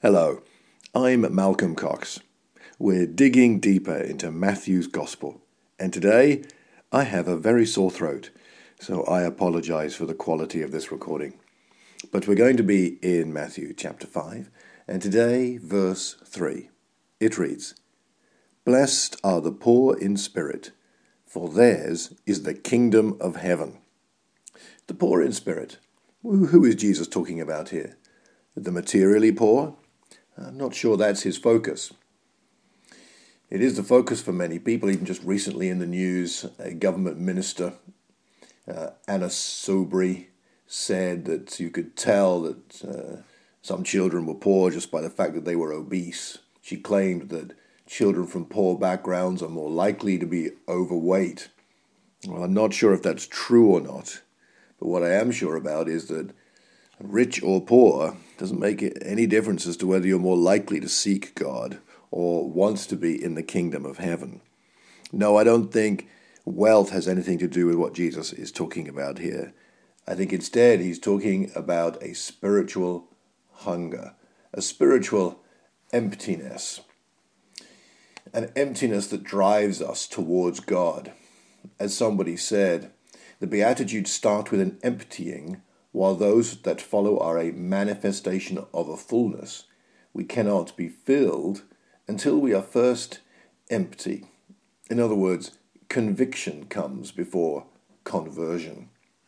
Hello, I'm Malcolm Cox. We're digging deeper into Matthew's Gospel, and today I have a very sore throat, so I apologize for the quality of this recording. But we're going to be in Matthew chapter 5, and today verse 3. It reads, "Blessed are the poor in spirit, for theirs is the kingdom of heaven." The poor in spirit. Who is Jesus talking about here? The materially poor? I'm not sure that's his focus. It is the focus for many people. Even just recently in the news, a government minister, Anna Soubry, said that you could tell that some children were poor just by the fact that they were obese. She claimed that children from poor backgrounds are more likely to be overweight. Well, I'm not sure if that's true or not, but what I am sure about is that rich or poor doesn't make any difference as to whether you're more likely to seek God or want to be in the kingdom of heaven. No, I don't think wealth has anything to do with what Jesus is talking about here. I think instead he's talking about a spiritual hunger, a spiritual emptiness, an emptiness that drives us towards God. As somebody said, the Beatitudes start with an emptying, while those that follow are a manifestation of a fullness. We cannot be filled until we are first empty. In other words, conviction comes before conversion.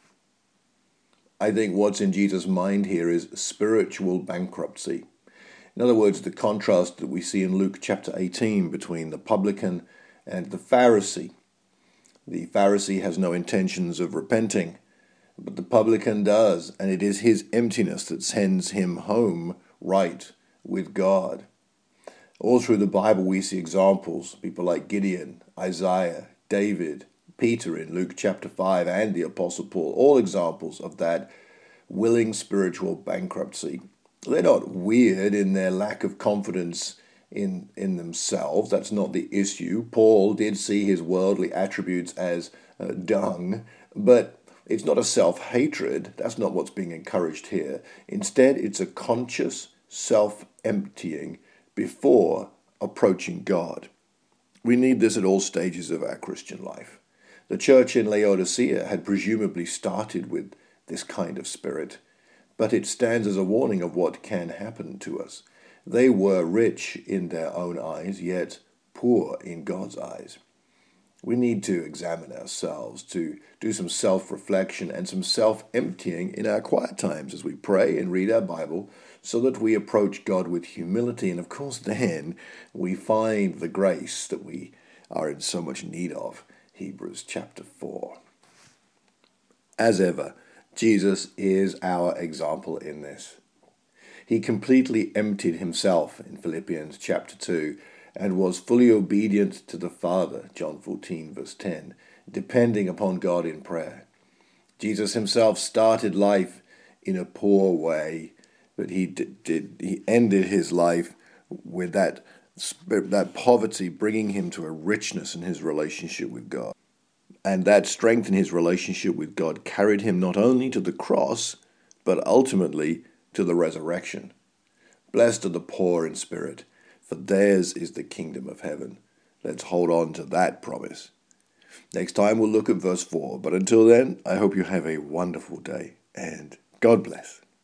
I think what's in Jesus' mind here is spiritual bankruptcy. In other words, the contrast that we see in Luke chapter 18 between the publican and the Pharisee. The Pharisee has no intentions of repenting, but the publican does, and it is his emptiness that sends him home right with God. All through the Bible we see examples, people like Gideon, Isaiah, David, Peter in Luke chapter 5, and the Apostle Paul, all examples of that willing spiritual bankruptcy. They're not weird in their lack of confidence in themselves. That's not the issue. Paul did see his worldly attributes as dung, but it's not a self-hatred. That's not what's being encouraged here. Instead, it's a conscious self-emptying before approaching God. We need this at all stages of our Christian life. The church in Laodicea had presumably started with this kind of spirit, but it stands as a warning of what can happen to us. They were rich in their own eyes, yet poor in God's eyes. We need to examine ourselves, to do some self-reflection and some self-emptying in our quiet times as we pray and read our Bible, so that we approach God with humility, and of course then we find the grace that we are in so much need of. Hebrews chapter 4. As ever, Jesus is our example in this. He completely emptied himself in Philippians chapter 2 and was fully obedient to the Father, John 14 verse 10, depending upon God in prayer. Jesus himself started life in a poor way, but he ended his life with that poverty bringing him to a richness in his relationship with God. And that strength in his relationship with God carried him not only to the cross, but ultimately to the resurrection. Blessed are the poor in spirit, for theirs is the kingdom of heaven. Let's hold on to that promise. Next time we'll look at verse 4, but until then, I hope you have a wonderful day, and God bless.